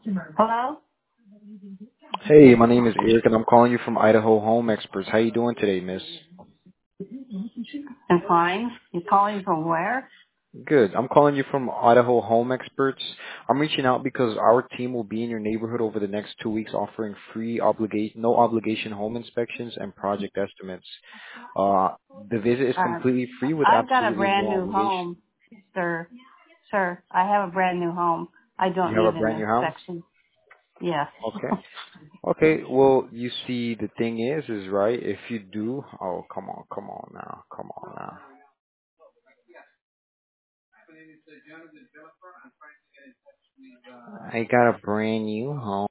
Hello? Hey, my name is Eric, and I'm calling you from Idaho Home Experts. How you doing today, miss? I'm fine. You're calling from where? Good. I'm calling you from Idaho Home Experts. I'm reaching out because our team will be in your neighborhood over the next 2 weeks offering no obligation home inspections and project estimates. Uh, the visit is Uh, completely free with I've got a absolutely brand no new obligation. home, sir. Sir, I have a brand new home. I You don't have need a an brand new house? inspection. Yes. Okay. Okay, well, you see, the thing is right, if you do, oh, come on now, come on now. I got a brand new home.